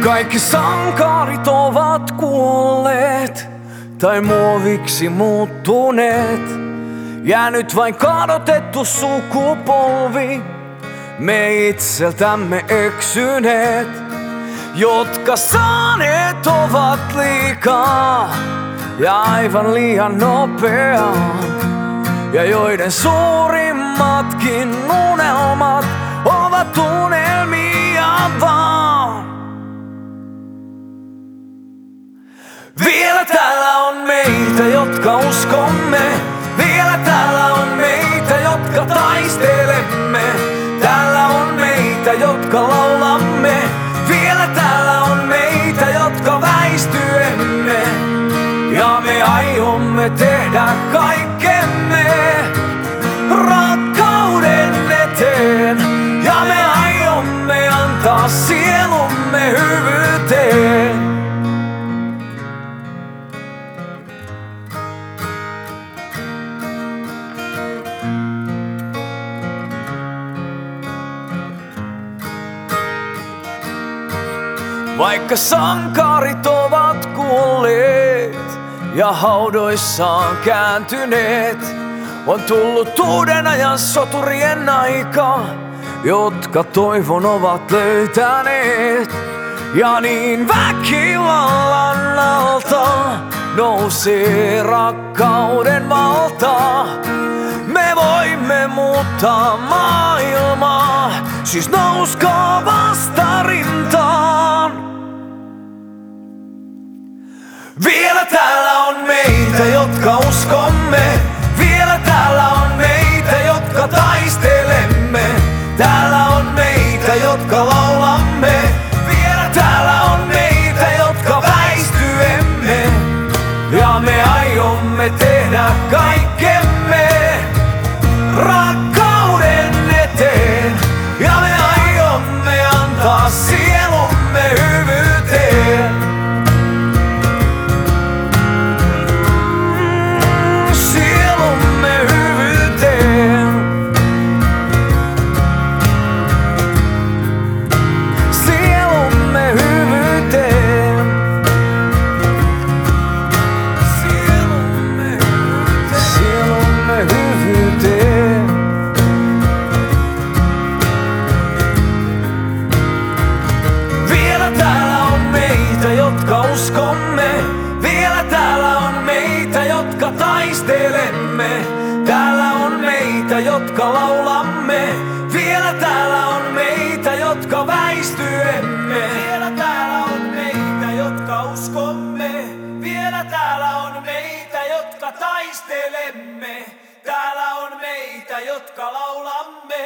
Kaikki sankarit ovat kuolleet tai muoviksi muuttuneet. Jäänyt vain kadotettu sukupolvi, me itseltämme eksyneet, jotka saaneet ovat liikaa ja aivan liian nopeaa, ja joiden suurimmatkin unelmat ovat unelmia vaan. Vielä täällä on meitä, jotka uskomme. Vielä täällä on meitä, jotka taistelemme. Täällä on meitä, jotka laulamme. Vielä täällä on meitä, jotka väistyemme. Ja me aiomme tehdä kaikkemme rakkauden eteen. Ja me aiomme antaa sielumme hyvyyteen. Vaikka sankarit ovat kuolleet ja haudoissaan kääntyneet, on tullut uuden ajan soturien aika, jotka toivon ovat löytäneet. Ja niin väkivallan alta nousee rakkauden valta. Me voimme muuttaa maailmaa, siis nouskaa vastarintaan. Vielä täällä on meitä, jotka uskomme. Vielä täällä on meitä, jotka taistelemme. Täällä on meitä, jotka laulamme. Vielä täällä on meitä, jotka väistyemme. Ja me aiomme tehdä kaikkemme rakkauden eteen. Ja me aiomme antaa sielumme hyvyyteen. Uskomme. Vielä täällä on meitä, jotka taistelemme. Täällä on meitä, jotka laulamme. Vielä täällä on meitä, jotka väistyemme. Vielä täällä on meitä, jotka uskomme. Vielä täällä on meitä, jotka taistelemme. Täällä on meitä, jotka laulamme.